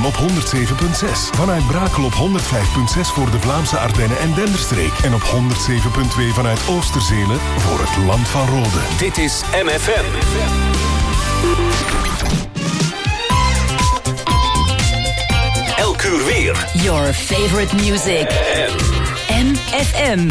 FM op 107.6. Vanuit Brakel op 105.6 voor de Vlaamse Ardennen en Denderstreek. En op 107.2 vanuit Oosterzelen voor het Land van Rode. Dit is MFM. Elk uur weer. Your favorite music. MFM.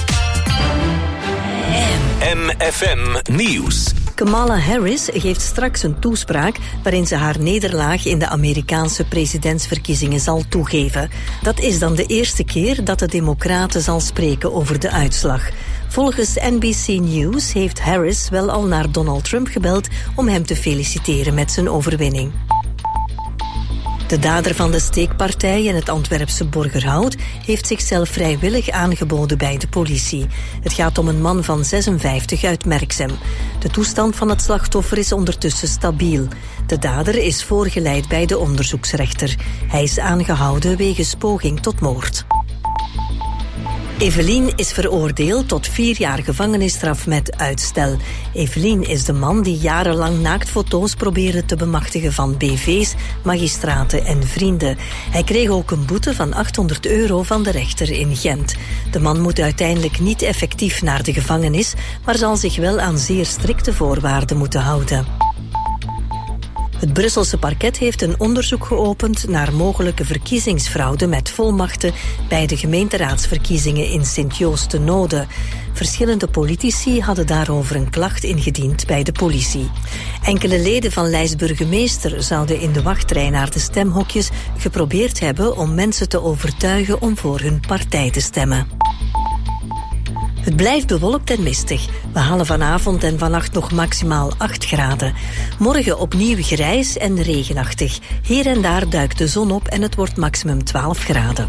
MFM Nieuws. Kamala Harris geeft straks een toespraak waarin ze haar nederlaag in de Amerikaanse presidentsverkiezingen zal toegeven. Dat is dan de eerste keer dat de Democraten zal spreken over de uitslag. Volgens NBC News heeft Harris wel al naar Donald Trump gebeld om hem te feliciteren met zijn overwinning. De dader van de steekpartij in het Antwerpse Borgerhout heeft zichzelf vrijwillig aangeboden bij de politie. Het gaat om een man van 56 uit Merksem. De toestand van het slachtoffer is ondertussen stabiel. De dader is voorgeleid bij de onderzoeksrechter. Hij is aangehouden wegens poging tot moord. Evelien is veroordeeld tot 4 jaar gevangenisstraf met uitstel. Evelien is de man die jarenlang naaktfoto's probeerde te bemachtigen van BV's, magistraten en vrienden. Hij kreeg ook een boete van €800 van de rechter in Gent. De man moet uiteindelijk niet effectief naar de gevangenis, maar zal zich wel aan zeer strikte voorwaarden moeten houden. Het Brusselse parket heeft een onderzoek geopend naar mogelijke verkiezingsfraude met volmachten bij de gemeenteraadsverkiezingen in Sint-Joost-de-Node. Verschillende politici hadden daarover een klacht ingediend bij de politie. Enkele leden van lijstburgemeester zouden in de wachtrij naar de stemhokjes geprobeerd hebben om mensen te overtuigen om voor hun partij te stemmen. Het blijft bewolkt en mistig. We halen vanavond en vannacht nog maximaal 8 graden. Morgen opnieuw grijs en regenachtig. Hier en daar duikt de zon op en het wordt maximum 12 graden.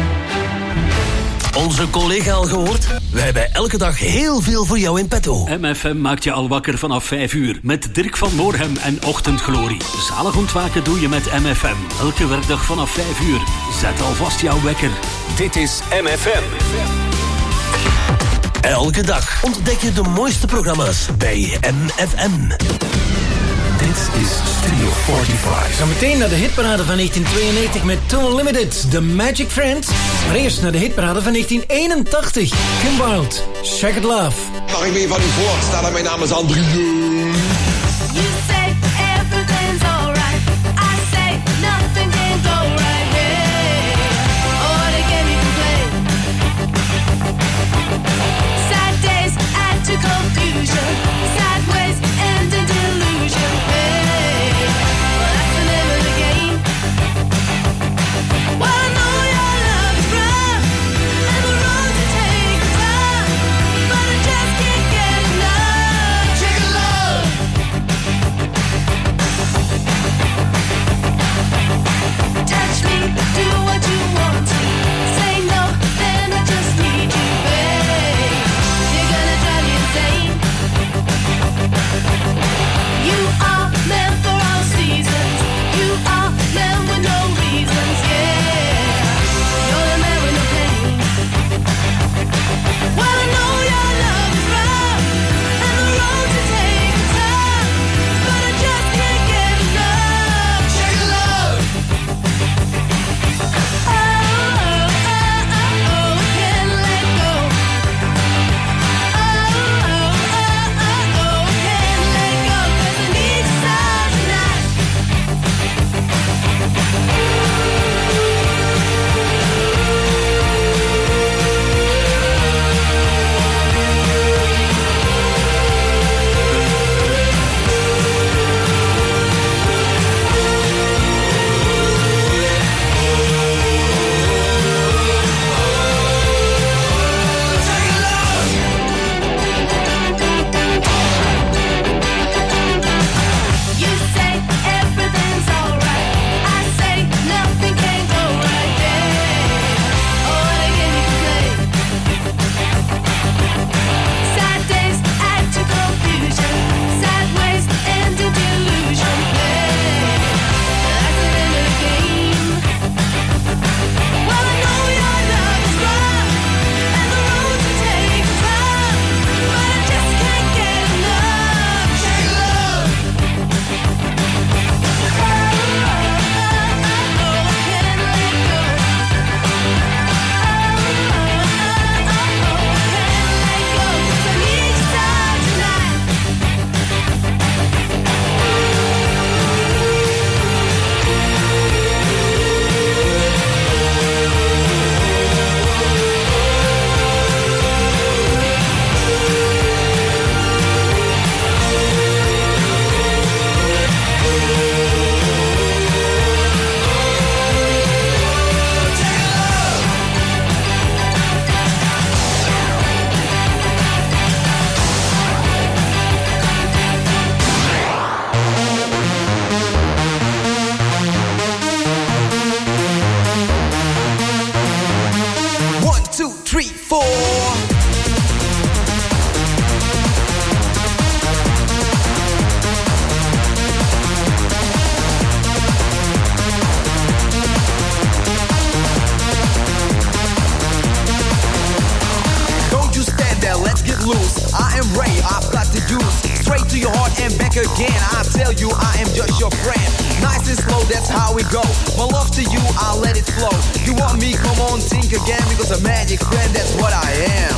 Onze collega al gehoord? Wij hebben elke dag heel veel voor jou in petto. MFM maakt je al wakker vanaf 5 uur. Met Dirk van Moorhem en Ochtendglorie. Zalig ontwaken doe je met MFM. Elke werkdag vanaf 5 uur. Zet alvast jouw wekker. Dit is MFM. Elke dag ontdek je de mooiste programma's bij MFM. Dit is Studio 45. Zometeen naar de hitparade van 1992 met Too Limited, The Magic Friends. Maar eerst naar de hitparade van 1981. Kim Wilde, Shaggy Love. Mag ik me van u voorstellen, mijn naam is André. You say everything's alright. I say nothing can go right. Hey, oh, they get me complain. Sad days add to confusion. Sideways end in delusion. Hey, well, that's the name of the game. Well, I know your love is rough, and the road to take time, but I just can't get enough. Shake it love. again. I tell you I am just your friend. Nice and slow, that's how we go. My love to you, I'll let it flow. You want me, come on, think again. Because a magic friend, that's what I am.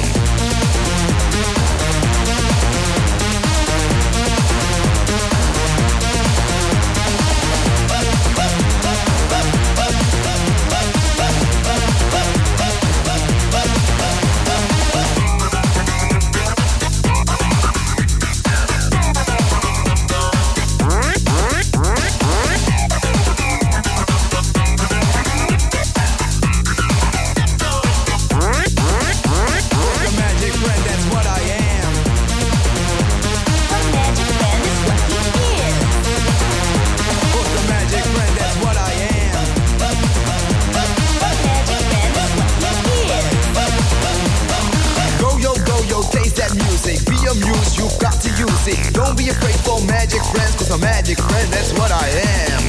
Don't be afraid for magic friends, cause a magic friend, that's what I am.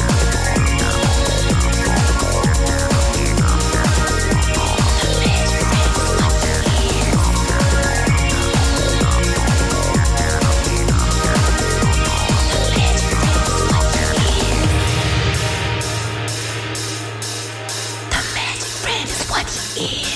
The magic friend is what he is.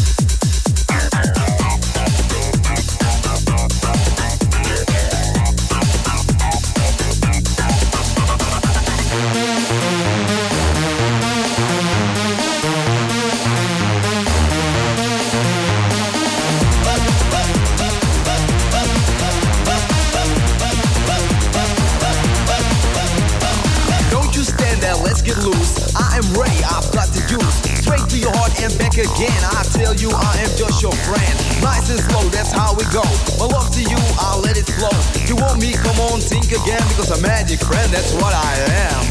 Again, I tell you I am just your friend. Nice and slow, that's how we go. My love to you, I'll let it flow. You want me, come on, think again. Because a magic friend, that's what I am.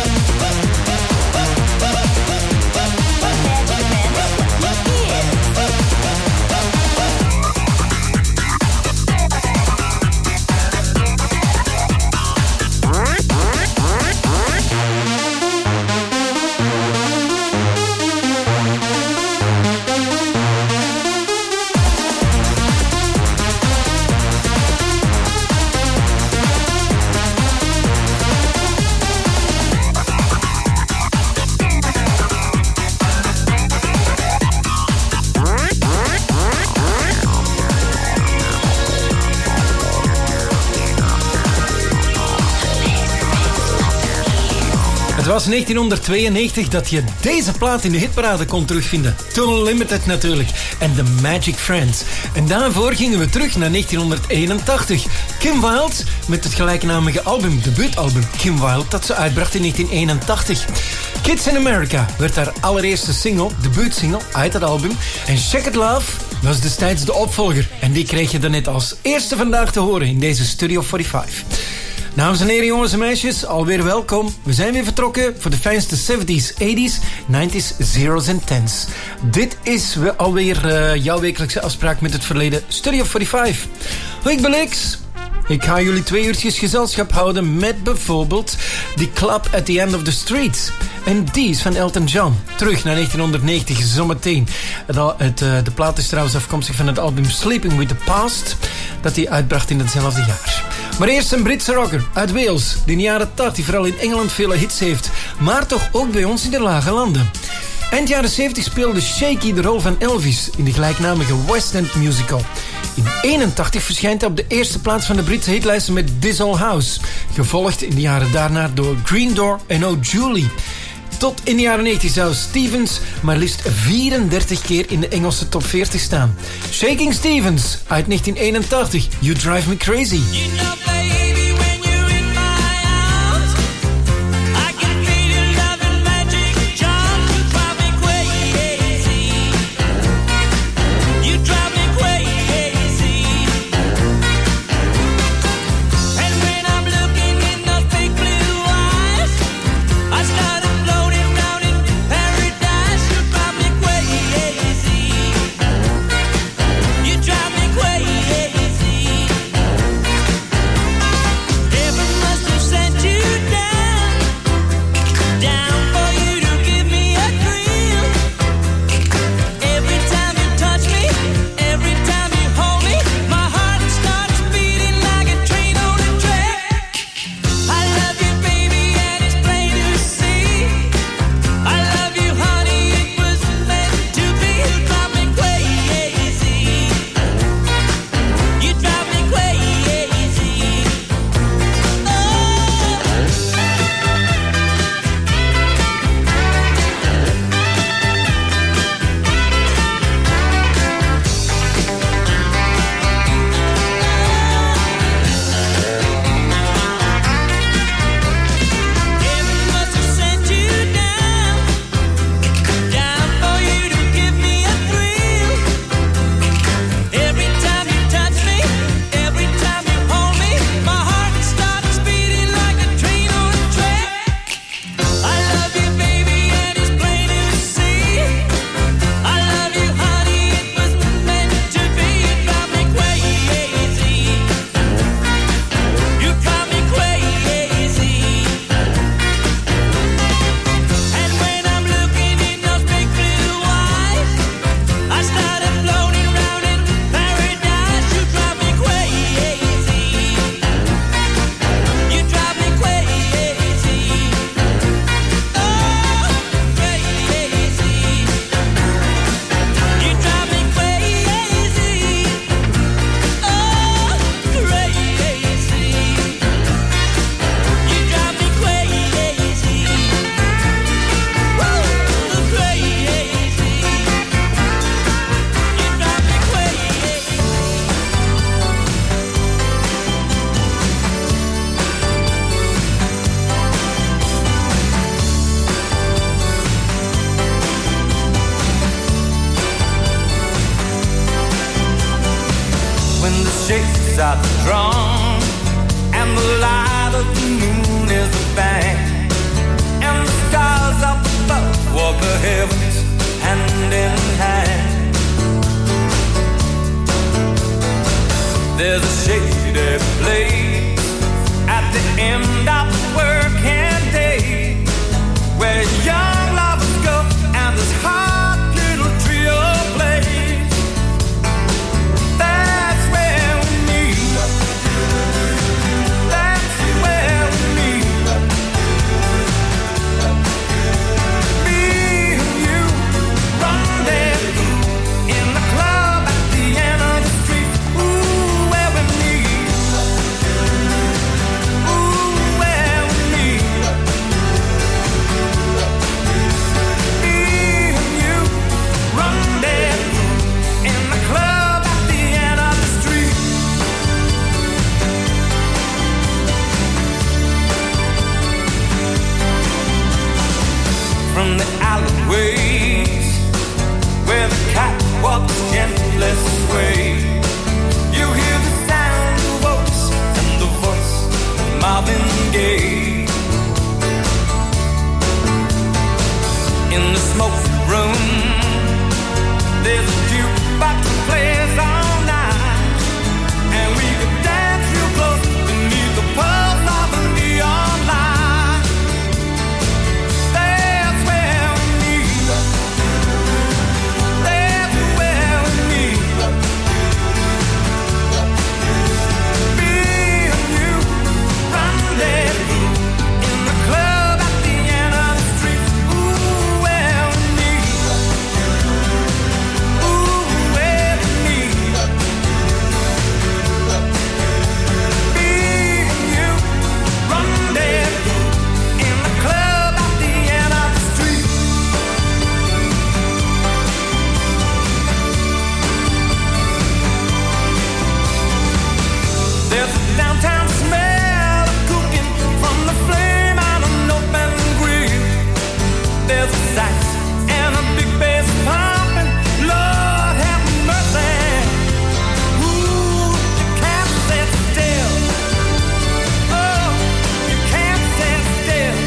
Het was 1992 dat je deze plaat in de hitparade kon terugvinden. Tunnel Limited natuurlijk. En The Magic Friends. En daarvoor gingen we terug naar 1981. Kim Wilde met het gelijknamige album, debuutalbum Kim Wilde, dat ze uitbracht in 1981. Kids in America werd haar allereerste single, debuutsingle uit dat album. En Shake It Love was destijds de opvolger. En die kreeg je daarnet als eerste vandaag te horen in deze Studio 45. Dames en heren, jongens en meisjes, alweer welkom. We zijn weer vertrokken voor de fijnste 70s, 80s, 90s, zeros en tens. Dit is alweer jouw wekelijkse afspraak met het verleden Studio 45. Ik ben Lex. Ik ga jullie 2 uurtjes gezelschap houden met bijvoorbeeld die Club at the End of the Street. En die is van Elton John. Terug naar 1990, zometeen. De plaat is trouwens afkomstig van het album Sleeping with the Past, dat hij uitbracht in hetzelfde jaar. Maar eerst een Britse rocker uit Wales, die in de jaren 80 vooral in Engeland vele hits heeft, maar toch ook bij ons in de lage landen. Eind jaren 70 speelde Shaky de rol van Elvis in de gelijknamige West End musical. In 1981 verschijnt hij op de eerste plaats van de Britse hitlijsten met This Old House, gevolgd in de jaren daarna door Green Door en Oh Julie. Tot in de jaren 90 zou Stevens maar liefst 34 keer in de Engelse top 40 staan. Shaking Stevens uit 1981, You Drive Me Crazy. the shakes are the drum, and the light of the moon is a band, and the stars up above walk the heavens hand in hand. There's a shady place at the end of the working day, where young lovers go and this hot little trio plays. That's where we meet. That's where we meet. Me and you, rendezvous in the club at the end of the street. Ooh, where we meet. Ooh, where we meet. Me and you, rendezvous in the club at the end of the street. From the alleyways where the catwalks gently sway, you hear the sound of voice and the voice of Marvin Gaye. In the smoky room, there's a jukebox that plays all night, and we could dance real close beneath the pulse of a neon light. That's where we meet. That's where we meet. Me and you, rendezvous in the club at the end of the street. Ooh, where we meet. Ooh, where we meet. Me and you, rendezvous in the club at the end of the street. There's a downtown smell of cooking from the flame on an open grill. There's a sax and a big bass pumping. Lord have mercy. Ooh, you can't sit still. Oh, you can't sit still.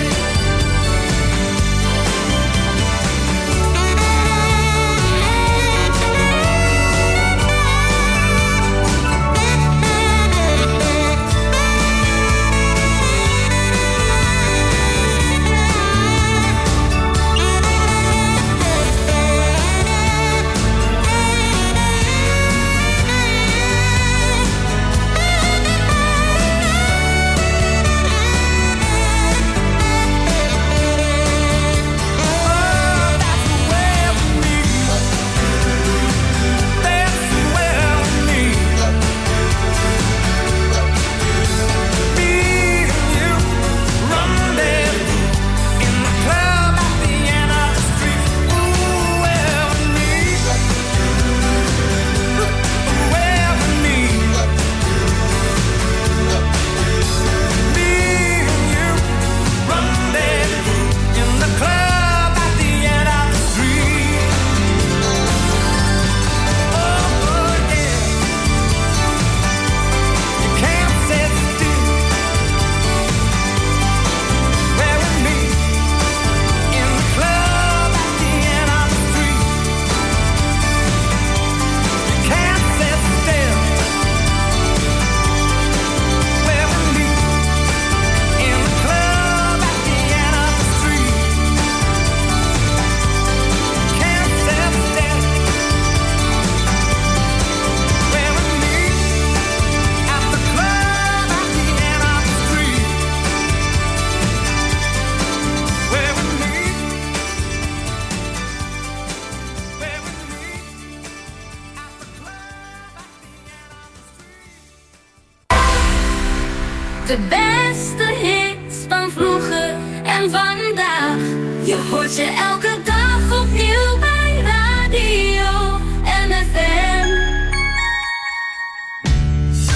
De beste hits van vroeger en vandaag. Je hoort ze elke dag opnieuw bij Radio MFM.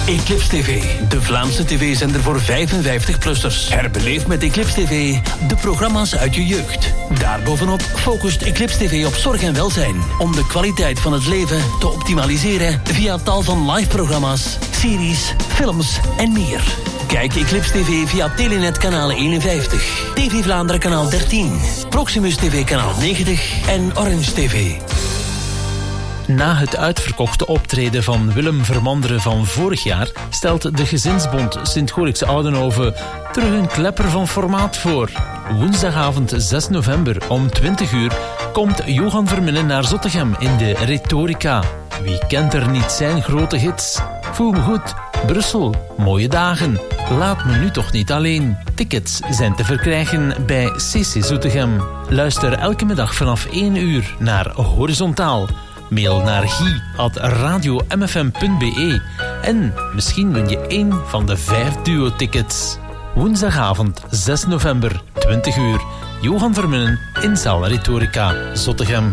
Eclipse TV, de Vlaamse tv-zender voor 55-plussers. Herbeleef met Eclipse TV de programma's uit je jeugd. Daarbovenop focust Eclipse TV op zorg en welzijn, om de kwaliteit van het leven te optimaliseren via tal van live-programma's, series, films en meer. Kijk Eclipse TV via Telenet kanaal 51, TV Vlaanderen kanaal 13, Proximus TV kanaal 90 en Orange TV. Na het uitverkochte optreden van Willem Vermanderen van vorig jaar stelt de Gezinsbond Sint-Gorikse Oudenhoven terug een klepper van formaat voor. Woensdagavond 6 november om 20 uur komt Johan Verminnen naar Zottegem in de Rhetorica. Wie kent er niet zijn grote hits? Voel me goed, Brussel, mooie dagen. Laat me nu toch niet alleen. Tickets zijn te verkrijgen bij CC Zottegem. Luister elke middag vanaf 1 uur naar Horizontaal. Mail naar guy@radiomfm.be en misschien win je 1 van de 5 duo-tickets. Woensdagavond 6 november, 20 uur. Johan Verminnen in zaal Rhetorica, Zottegem.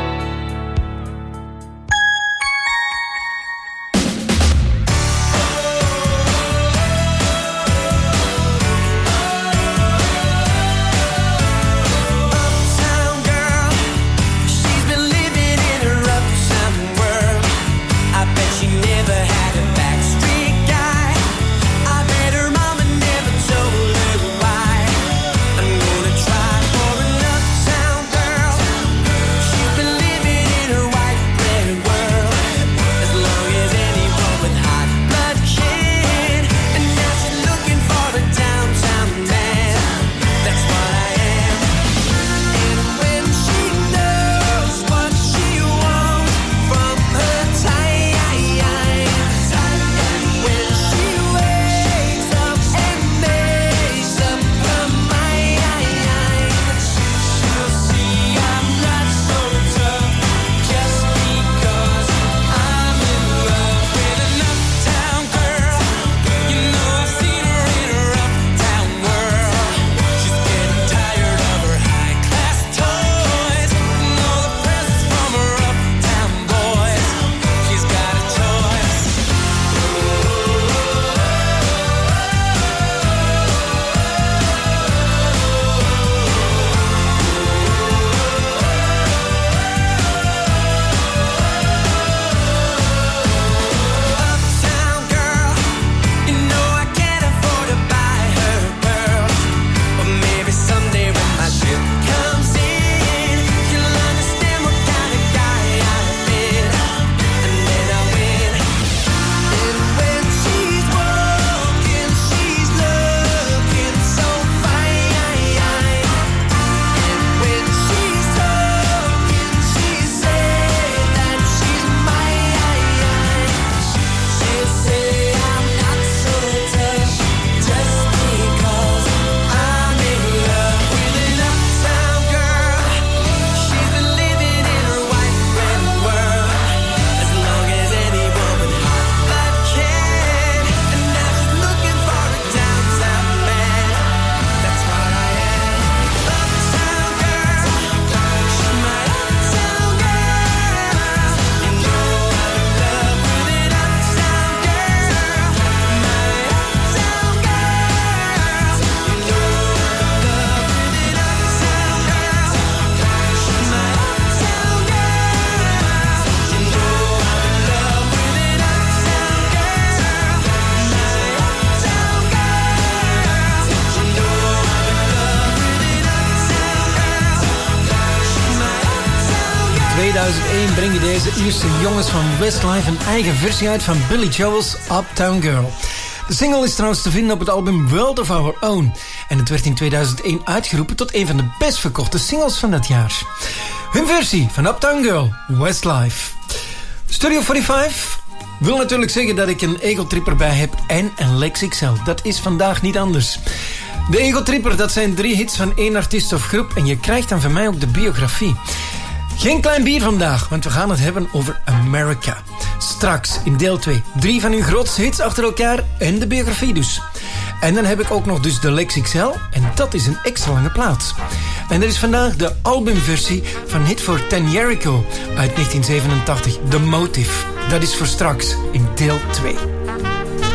Brengen deze Ierse jongens van Westlife een eigen versie uit van Billy Joel's Uptown Girl. De single is trouwens te vinden op het album World of Our Own. En het werd in 2001 uitgeroepen tot een van de best verkochte singles van dat jaar. Hun versie van Uptown Girl, Westlife. Studio 45 wil natuurlijk zeggen dat ik een Ego Tripper bij heb en een Lex XL. Dat is vandaag niet anders. De Ego Tripper, dat zijn 3 hits van 1 artiest of groep. En je krijgt dan van mij ook de biografie. Geen klein bier vandaag, want we gaan het hebben over America. Straks in deel 2 3 van hun grootste hits achter elkaar en de biografie dus. En dan heb ik ook nog dus de Lex XL en dat is een extra lange plaat. En er is vandaag de albumversie van Hit for 10 Jericho uit 1987, The Motive. Dat is voor straks in deel 2.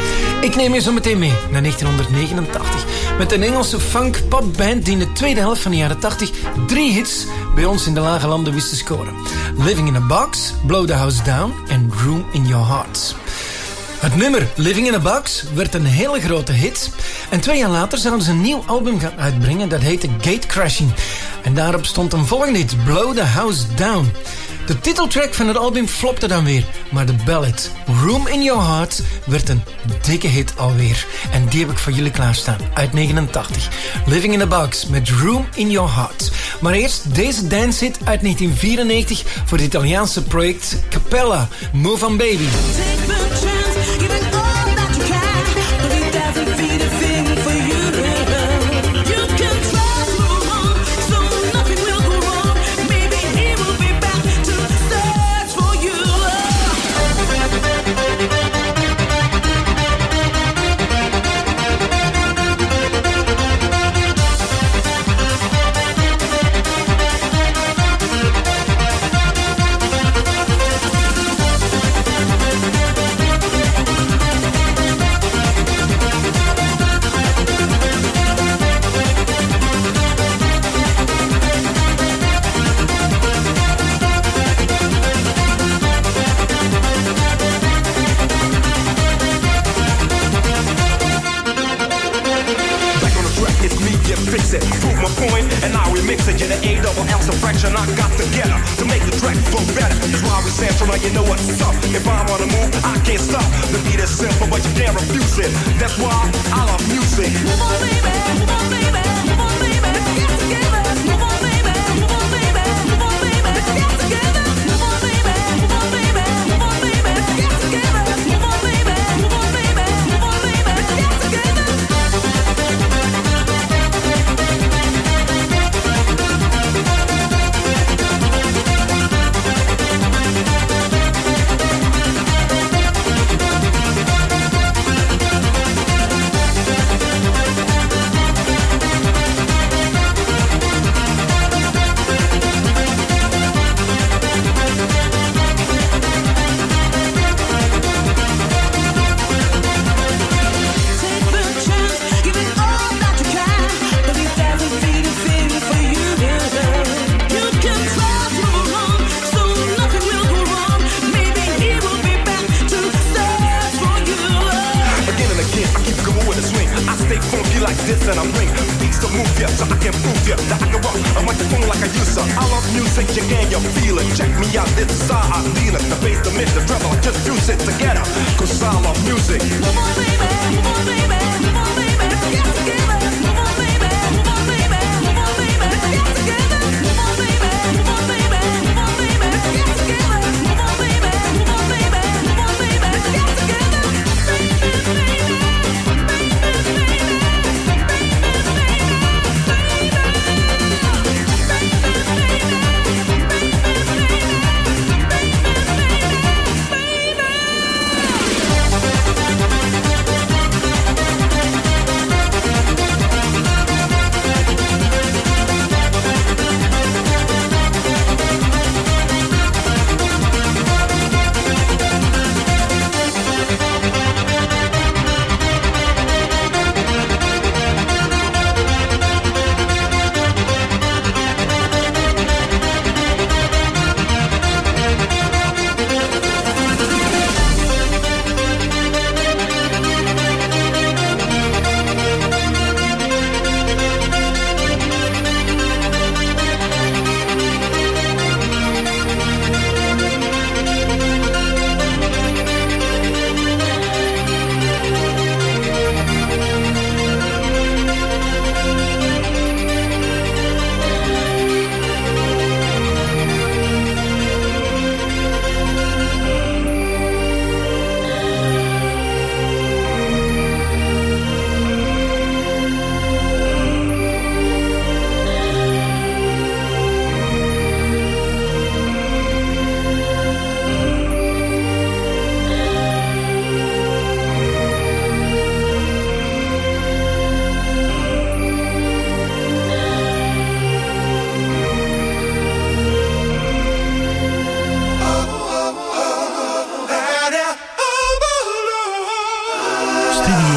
Ik neem je zo meteen mee naar 1989 met een Engelse funk-popband die in de tweede helft van de jaren 80 3 hits bij ons in de lage landen wist te scoren. Living in a Box, Blow the House Down en Room in Your Heart. Het nummer Living in a Box werd een hele grote hit. En 2 jaar later zouden ze een nieuw album gaan uitbrengen dat heette Gatecrashing. En daarop stond een volgende hit, Blow the House Down. De titeltrack van het album flopte dan weer. Maar de ballad Room in Your Heart werd een dikke hit alweer. En die heb ik voor jullie klaarstaan uit 89. Living in a Box met Room in Your Heart. Maar eerst deze dancehit uit 1994 voor het Italiaanse project Capella. Move on Baby.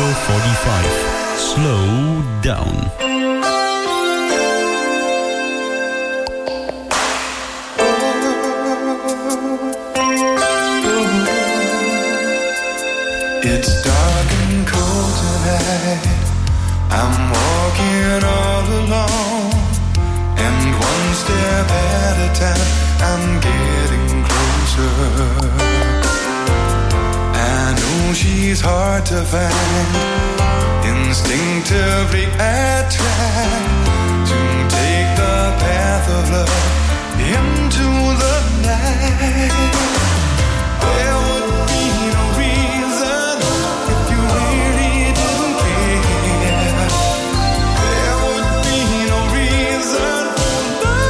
number 45, Slow Down. It's dark and cold tonight. I'm walking all alone, and one step at a time I'm getting closer. I know she's hard to find. Instinctively I try to take the path of love into the night. There would be no reason if you really didn't care. There would be no reason for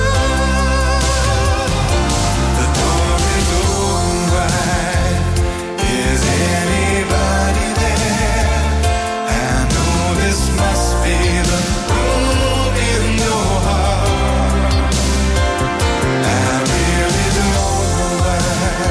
love. The door is open wide. Is anybody there? I know this must be the room in your heart. I really don't know why.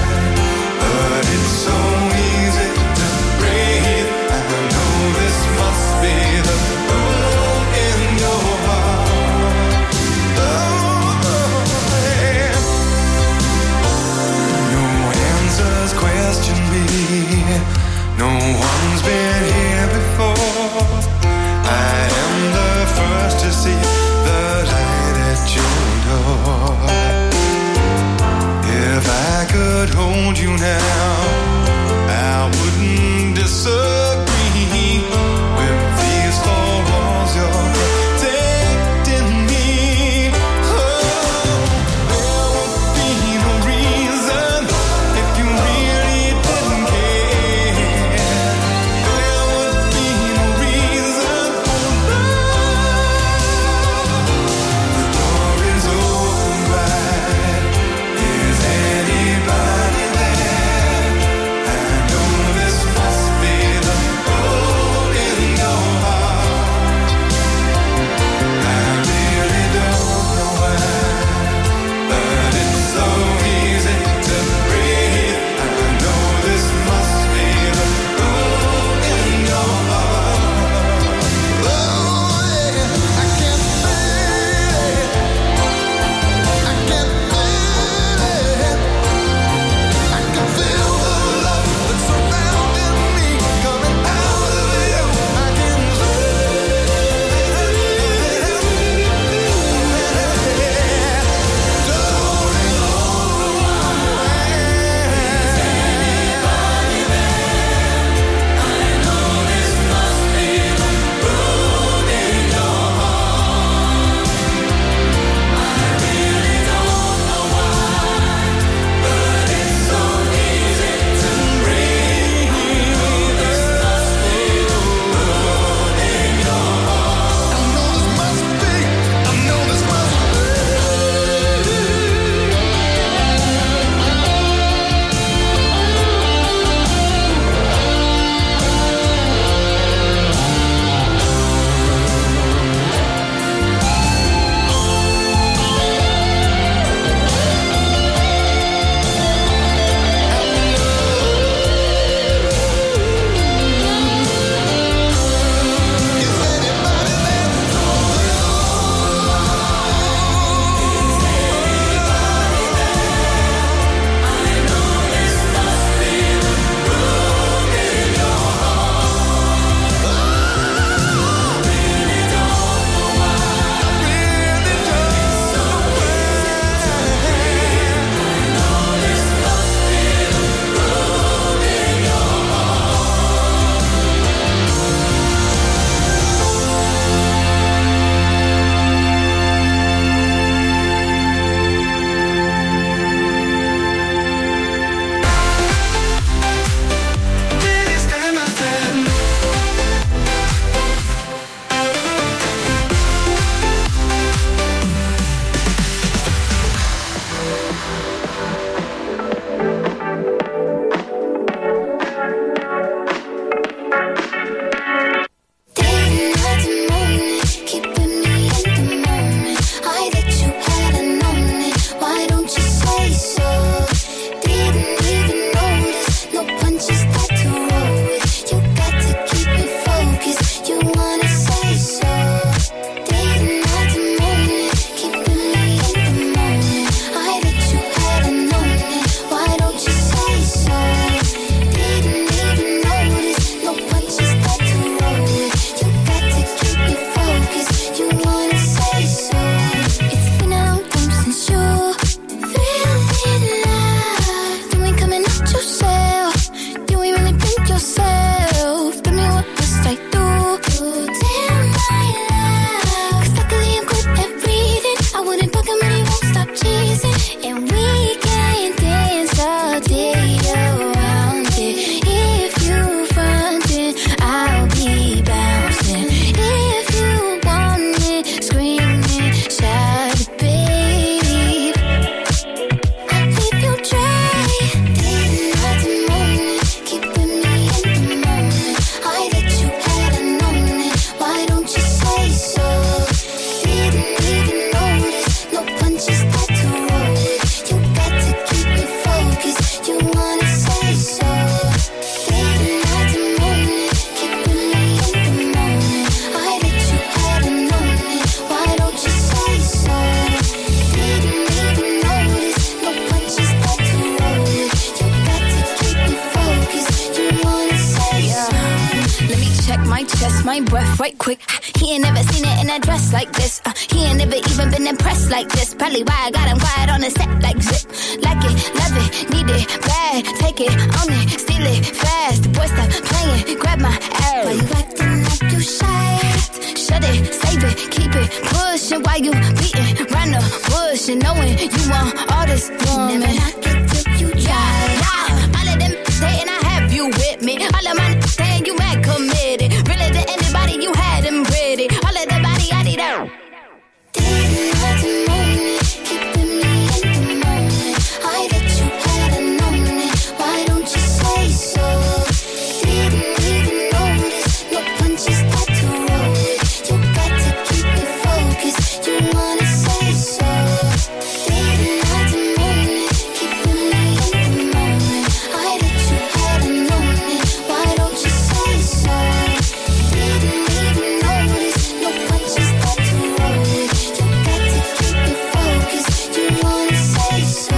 check my chest, my breath right quick. He ain't never seen it in a dress like this. He ain't never even been impressed like this. Probably why I got him quiet on the set like zip. Like it, love it, need it, bad. Take it, own it, steal it, fast. The boy stop playing, grab my ass. Why you acting like you shy? Shut it, save it, keep it, pushing. Why you beating round the bush and knowing you want all this woman? Never knock it till you try. All of them saying I have you with me. All of my saying you mad committed. Really to anybody you had them pretty. All of the body I need out. Didn't have to moment, keeping me in the moment. I bet you hadn't known it. Why don't you say so? Didn't even notice. No punches got to roll it. You got to keep it focused. You wanna say so? Didn't have to moment, keeping me in the moment. I bet you hadn't known it. Why don't you say so? Didn't even notice. No punches got to roll it. You got to keep it focused. You wanna say so?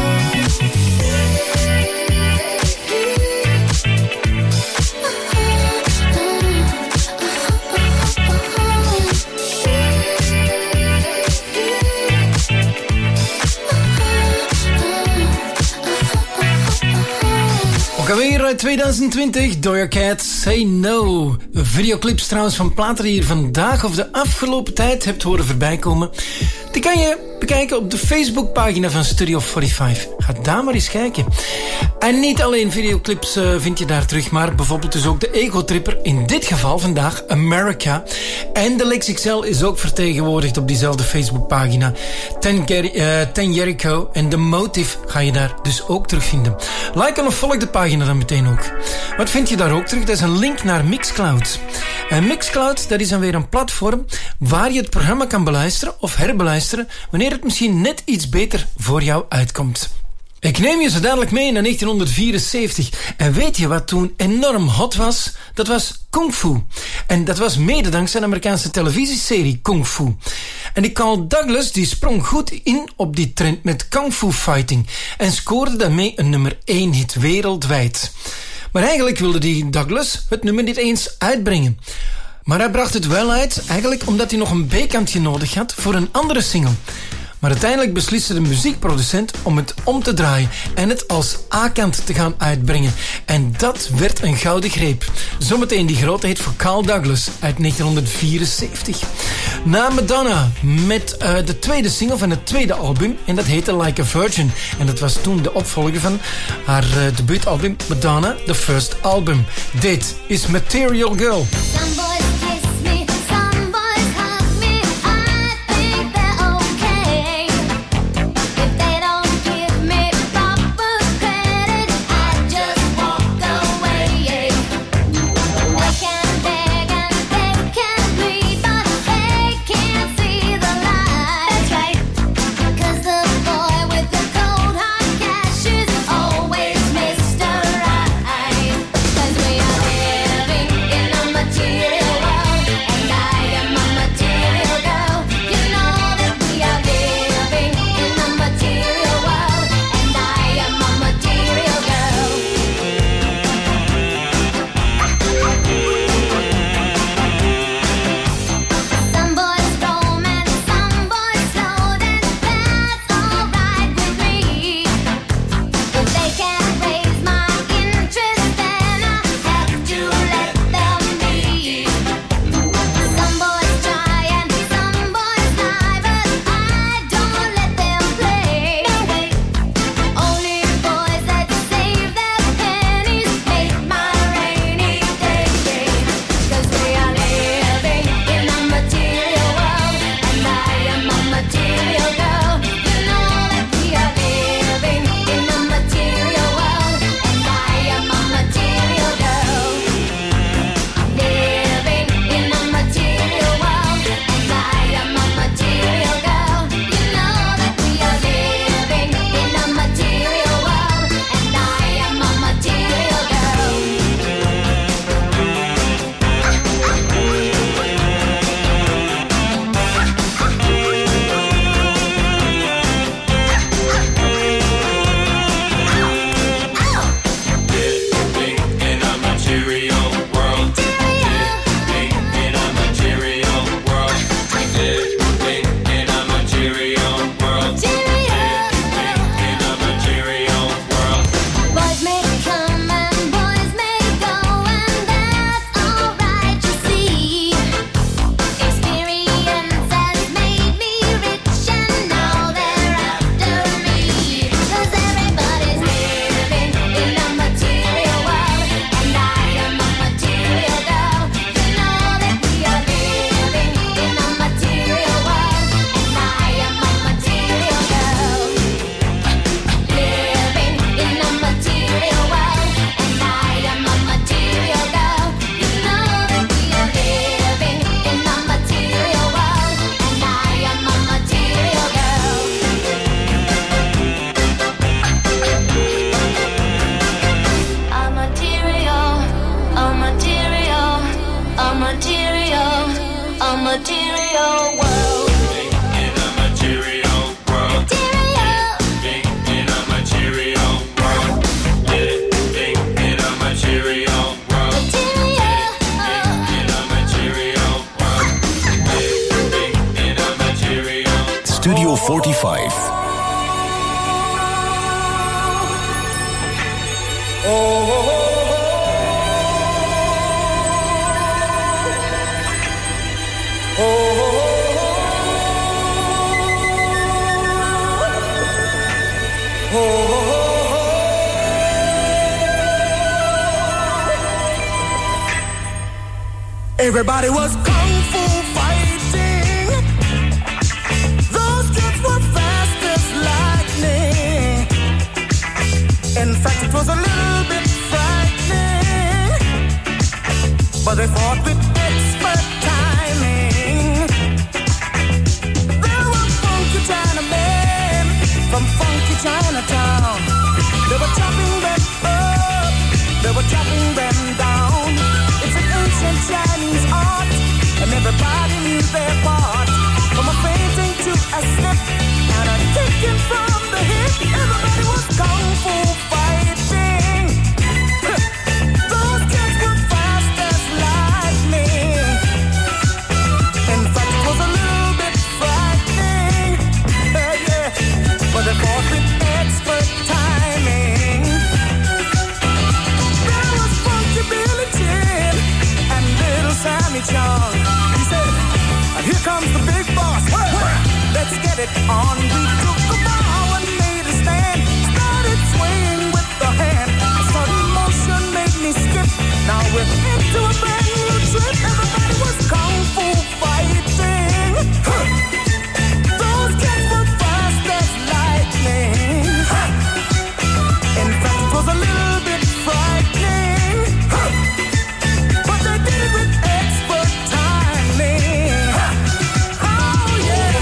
Ook alweer uit 2020, Doja Cat, Say No. Videoclips trouwens van platen die je vandaag of de afgelopen tijd hebt horen voorbijkomen. Die kan je bekijken op de Facebookpagina van Studio 45. Ga daar maar eens kijken. En niet alleen videoclips vind je daar terug, maar bijvoorbeeld dus ook de Ego Tripper. In dit geval vandaag America. En de Lex XL is ook vertegenwoordigd op diezelfde Facebookpagina. Ten Jericho en The Motive ga je daar dus ook terugvinden. Like en volg de pagina dan meteen ook. Wat vind je daar ook terug? Dat is een link naar Mixcloud. En Mixcloud, dat is dan weer een platform waar je het programma kan beluisteren of herbeluisteren wanneer het misschien net iets beter voor jou uitkomt. Ik neem je zo dadelijk mee naar 1974. En weet je wat toen enorm hot was? Dat was Kung Fu. En dat was mede dankzij de Amerikaanse televisieserie Kung Fu. En die Carl Douglas die sprong goed in op die trend met Kung Fu fighting. En scoorde daarmee een nummer 1 hit wereldwijd. Maar eigenlijk wilde die Douglas het nummer niet eens uitbrengen. Maar hij bracht het wel uit, eigenlijk omdat hij nog een B-kantje nodig had voor een andere single. Maar uiteindelijk besliste de muziekproducent om het om te draaien en het als A-kant te gaan uitbrengen. En dat werd een gouden greep. Zometeen die grote hit voor Carl Douglas uit 1974. Na Madonna met de tweede single van het tweede album. En dat heette Like a Virgin. En dat was toen de opvolger van haar debuutalbum Madonna, The First Album. Dit is Material Girl. Material a material world. In a material world. Living in a material world. Living in a material world. Living in a material world. Living in a material. Studio 45. Everybody was kung fu fighting. Those kids were fast as lightning. In fact, it was a little bit frightening, but they fought with expert timing. There were funky Chinamen from funky Chinatown. They were chopping them up, they were chopping them down. It's an ancient Chinese art, and everybody knew their part. From a fainting to a slip, and a kicking from the hip. Everybody was kung fu fighting. Those kids were fast as lightning. In fact, it was a little bit frightening. Yeah, but they fought with expert timing. There was funky Billy Chin and little Sammy Chung. He said, "Here comes the big boss. Let's get it on." We took a bow and made a stand. Started swaying with the hand. A sudden motion made me skip. Now we're into a brand new trip. Everybody was kung fu fighting. Those kids were fast as lightning. In fact, it was a little bit frightening, but they did it with expert timing. Oh yeah.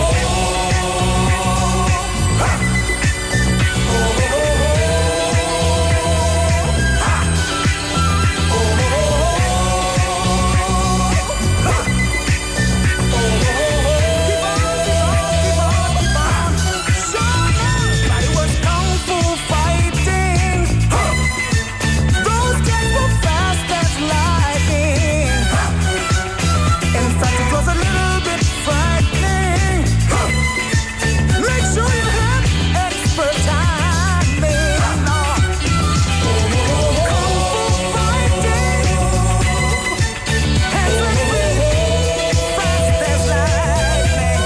Everybody was kung fu fighting. Those kids were fast as lightning. In fact, it was a little bit frightening. Make sure you have expert timing. Kung fu fighting. Hands and feet, fast as lightning.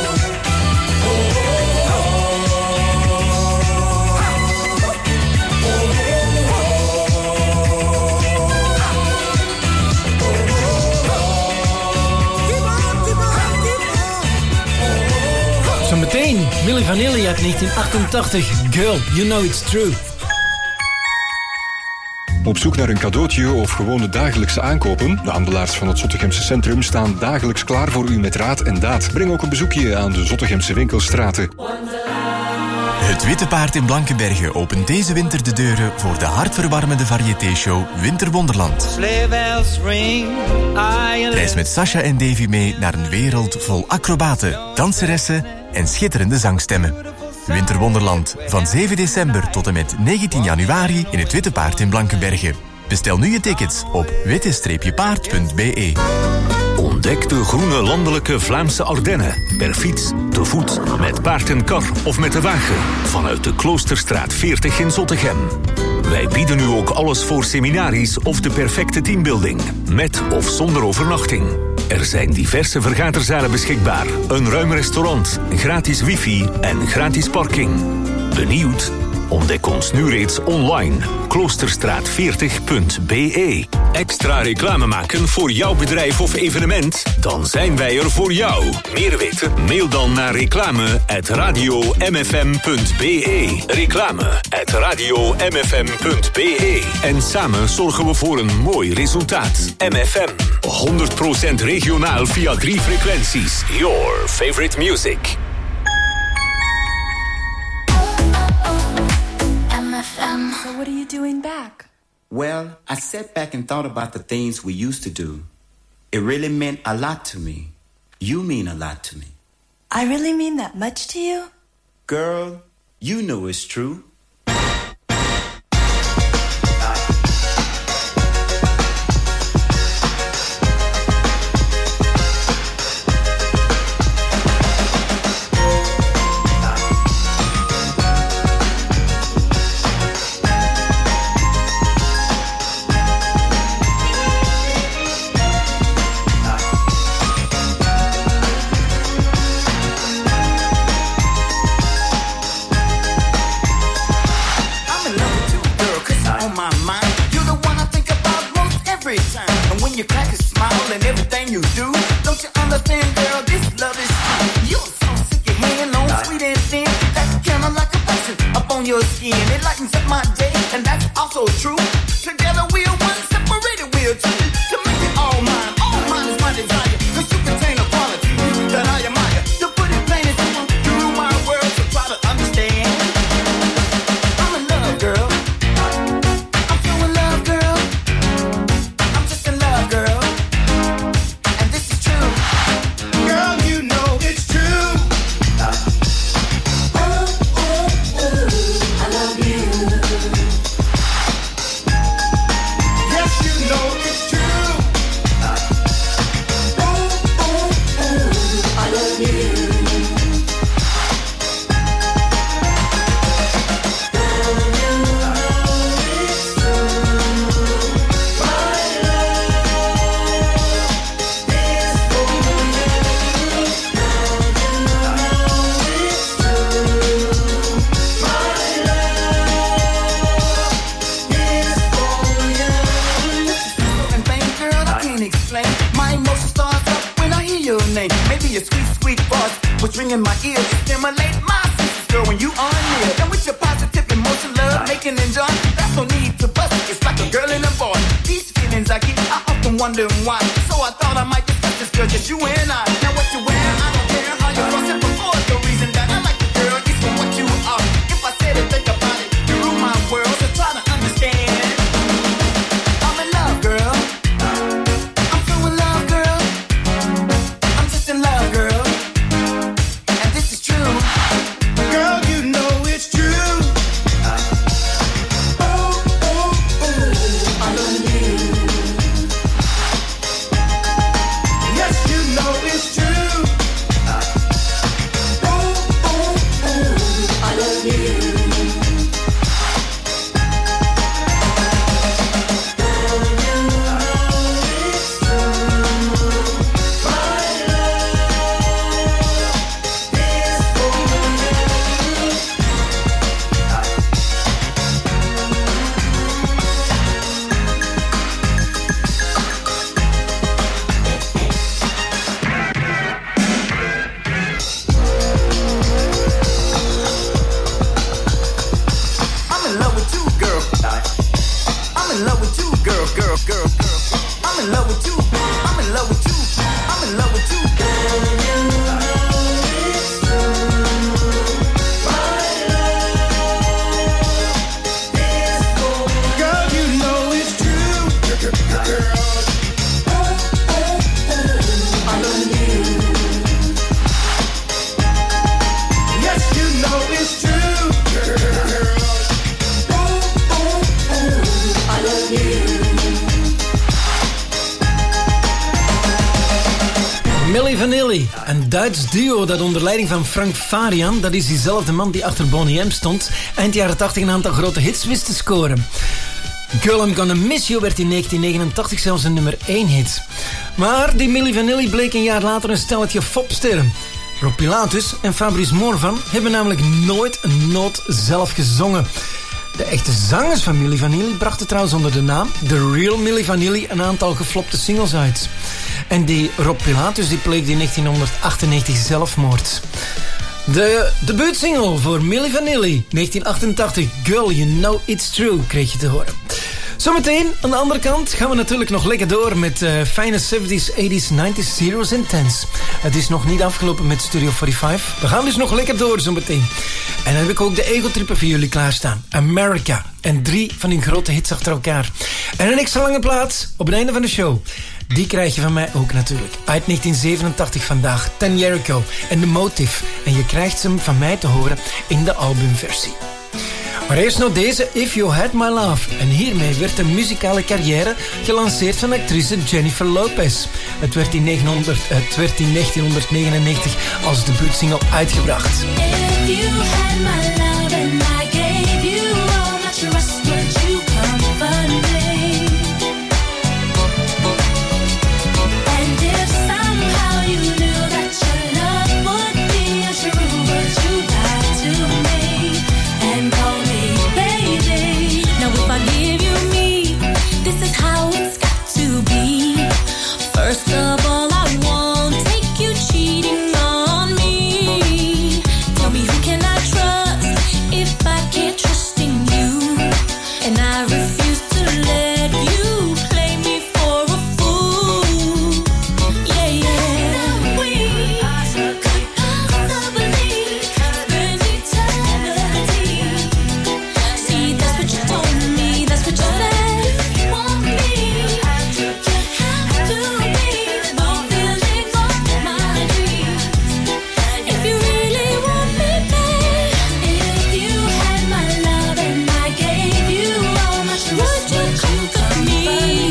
Zometeen Milli Vanilli uit 1988. Girl, you know it's true. Op zoek naar een cadeautje of gewone dagelijkse aankopen? De handelaars van het Zottegemse centrum staan dagelijks klaar voor u met raad en daad. Breng ook een bezoekje aan de Zottegemse winkelstraten. Het Witte Paard in Blankenberge opent deze winter de deuren voor de hartverwarmende variété-show Winterwonderland. Reis met Sasha en Davy mee naar een wereld vol acrobaten, danseressen en schitterende zangstemmen. Winterwonderland, van 7 december tot en met 19 januari in het Witte Paard in Blankenberge. Bestel nu je tickets op witte-paard.be. Ontdek de groene landelijke Vlaamse Ardennen. Per fiets, te voet, met paard en kar of met de wagen. Vanuit de Kloosterstraat 40 in Zottegem. Wij bieden u ook alles voor seminaries of de perfecte teambuilding. Met of zonder overnachting. Er zijn diverse vergaderzalen beschikbaar. Een ruim restaurant, gratis wifi en gratis parking. Benieuwd? Ontdek ons nu reeds online. Kloosterstraat40.be. Extra reclame maken voor jouw bedrijf of evenement? Dan zijn wij er voor jou. Meer weten? Mail dan naar reclame@radiomfm.be. Reclame@radiomfm.be. En samen zorgen we voor een mooi resultaat. MFM. 100% regionaal via 3 frequenties. Your favorite music. So what are you doing back? Well, I sat back and thought about the things we used to do. It really meant a lot to me. You mean a lot to me. I really mean that much to you? Girl, you know it's true. You crack a smile and everything you do. Don't you understand, girl? This love is true. You're so sick, your hand long, sweet and thin. That's kinda like a passion up on your skin. It lightens up my day, and that's also true. Together we're one, separated we're two. To make it all mine is my desire. Cause you contain a quality that I admire. To put it plain and simple, you rule my world, so try to understand. I'm in love, girl. I'm so in love, girl. I'm just in love, girl. And this is true. Girl, you know it's true. I love you. Yes, you know it's true. I love you. And vain, girl, I can't explain. My emotion starts up when I hear your name. Maybe a sweet, sweet voice was ringing my ear. It stimulate my senses, girl, when you are near. And with your positive emotion, love, making and joy, that's no need to bust it. It's like a girl and a boy. These feelings I get, I often wonder why. So I thought I might discuss this, girl, just you and I. Now what you wear, I don't care how you cross it before. The reason that I like the girl is for what you are. If I said it, think about it, you rule my world, so try to understand. I'm in love, girl. I'm so in love, girl. I'm just in love, girl. And this is true. Girl, you know it's true. I love you. Yes, you know it's true. I love you. I'm in love with you, girl. I'm in love with you, girl, girl, girl, girl. I'm in love with you. I'm in love with you. I'm in love with you, girl, you know it's true. I love you. Yes, you know it's true. I love you. Milli Vanilli, een Duits duo dat onder leiding van Frank Farian, dat is diezelfde man die achter Boney M stond, eind jaren 80 een aantal grote hits wist te scoren. Girl, I'm Gonna Miss You werd in 1989 zelfs een nummer 1 hit. Maar die Milli Vanilli bleek een jaar later een stelletje popsterren. Rob Pilatus en Fabrice Morvan hebben namelijk nooit een noot zelf gezongen. De echte zangers van Milli Vanilli brachten trouwens onder de naam The Real Milli Vanilli een aantal geflopte singles uit. En die Rob Pilatus die pleegde in 1998 zelfmoord. De debuutsingle voor Milli Vanilli, 1988, Girl, You Know It's True, kreeg je te horen. Zometeen, aan de andere kant, gaan we natuurlijk nog lekker door met fijne 70s, 80s, 90s, zeros en tens. Het is nog niet afgelopen met Studio 45. We gaan dus nog lekker door zometeen. En dan heb ik ook de Ego-trippen voor jullie klaarstaan. America. En 3 van hun grote hits achter elkaar. En een extra lange plaats op het einde van de show. Die krijg je van mij ook natuurlijk. Uit 1987 vandaag, Ten Jericho en The Motive. En je krijgt hem van mij te horen in de albumversie. Maar eerst nog deze, If You Had My Love. En hiermee werd de muzikale carrière gelanceerd van actrice Jennifer Lopez. Het werd in 1999 als debuutsingle uitgebracht. If you had my love and I gave you all my trust, would you comfort me? And if somehow you knew that your love would be untrue, would you lie to me and call me baby? Now if I give you me, this is how it's got to be. First of all, I won't take you cheating on me. Tell me, who can I trust if I can't trust in you? And I refuse to let you play me for a fool. Yeah, yeah. We could possibly spend eternity. See, that's what you told me, that's what you said. If you want me, you have to be fulfilling all my dreams. If you really want me, babe, if you had my love and I gave you all my trust, would you comfort me?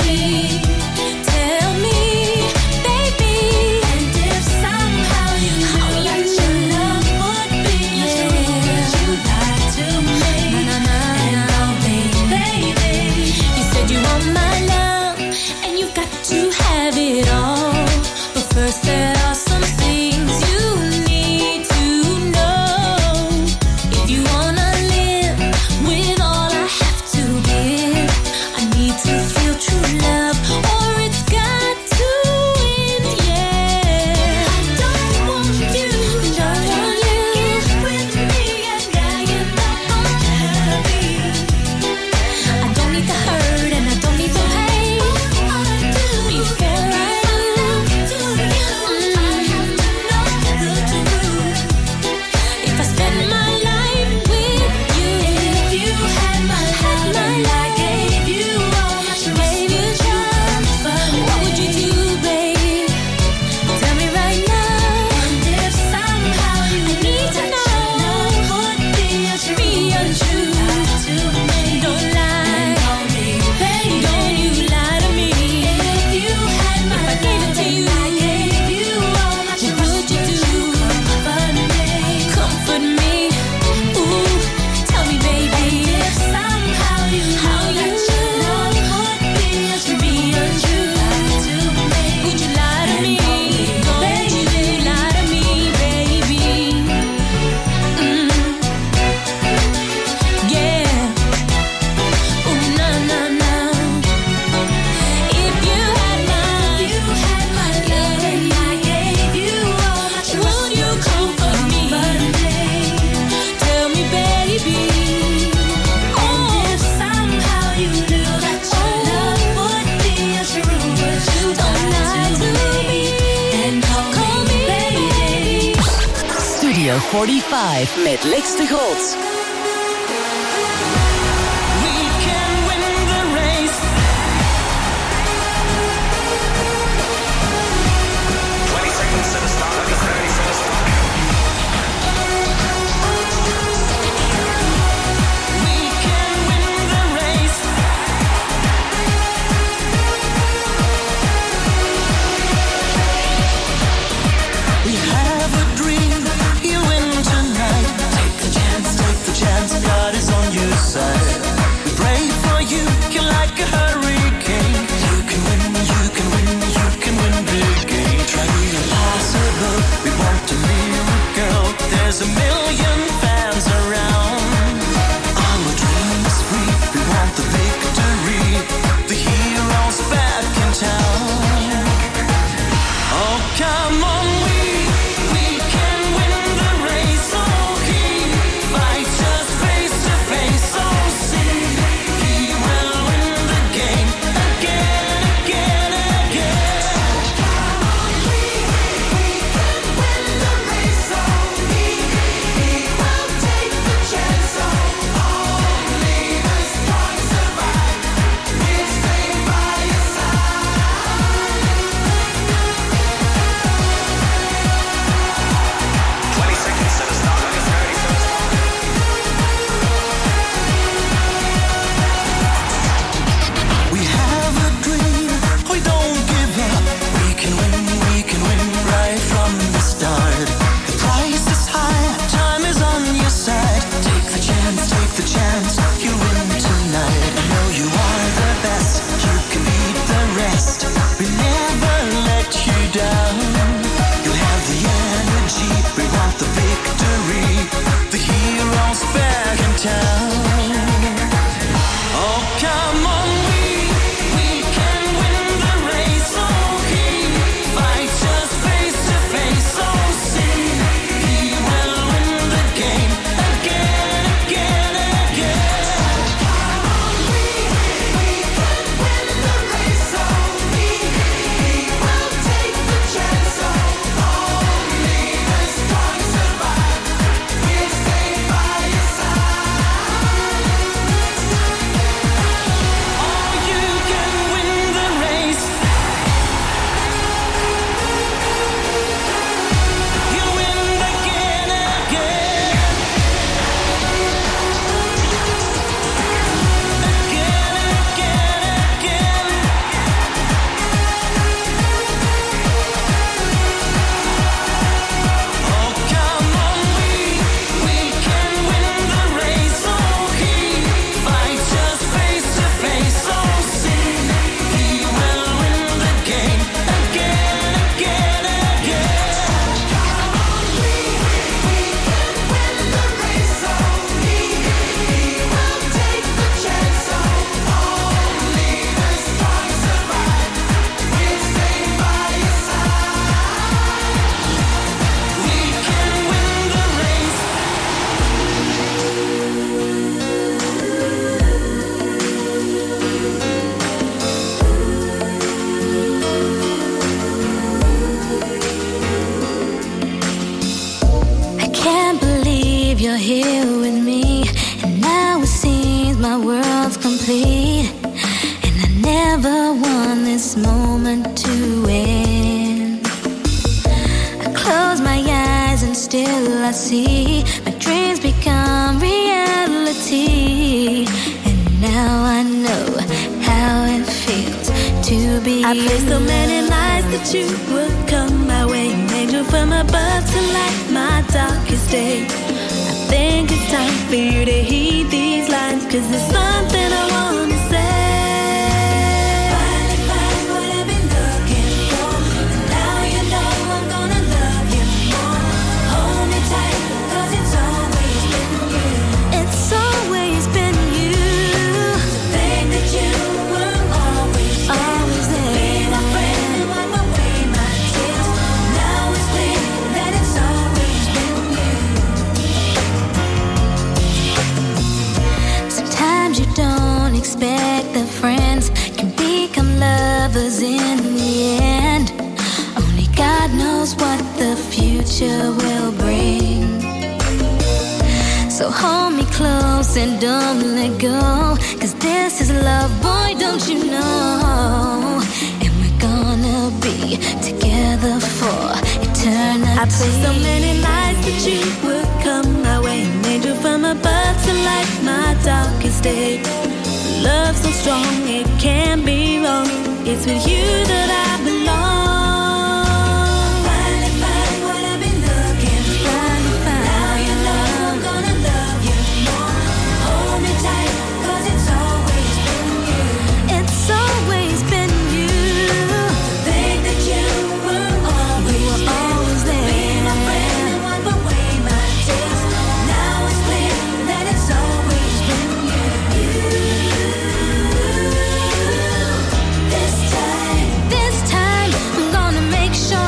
Tell me, baby. And if somehow you knew that your love would be untrue, would you lie to me and call me baby? You said you want my love and you've got to have it all, but first there are some things you need to know. If you wanna live with all I have to give, I need to feel true love or it's got to end, yeah. I don't want you to get with me and I end up unhappy. I don't need the hurt and I don't need the pain. All I do before I love to you, I have to know the truth. If I spend my life with you, if you had my love and I gave you all my trust, what would you do, babe? Tell me right now. And if somehow you need to know, would be untrue to me, don't lie, baby. Don't you lie to me. If you had my love and I gave you all my trust, what would you do? Comfort me. Ooh, tell me, baby. If somehow you know that your love would be untrue to me, would you lie to me? Don't you lie to me, baby. Yeah. Ooh, no, no, no. If you had my love and I gave you all my trust, would you comfort me? Tell me, baby. And if somehow you knew that your love would be untrue, would you don't lie to me and call me baby? Studio 45 met Lex de Groot. We can win the race. 20 seconds to the start. 30 seconds to the start. We can win the race. We have a dream. You win tonight. Take the chance, take the here with me, and now it seems my world's complete, and I never want this moment to end. I close my eyes and still I see my dreams become reality, and now I know how it feels to be. I prayed so many nights that you would come my way, an angel from above to light my darkest day. I think it's time for you to heed these lines, 'cause there's something I wanna say. Finally find what I've been looking for, and now you know I'm gonna love you more. Hold me tight, 'cause it's always been you. It's always been you. Think that you were always there. Be my friend and wipe away my tears. Now it's clear that it's always been you. Sometimes you don't expect that friends can become lovers in the end. Only God knows what the future will bring. So hold me close and don't let go, 'cause this is love, boy, don't you know? And we're gonna be together for eternity. I prayed so many nights that you would come my way, an angel from above to light my darkest day. Love so strong it can't be wrong. It's with you that I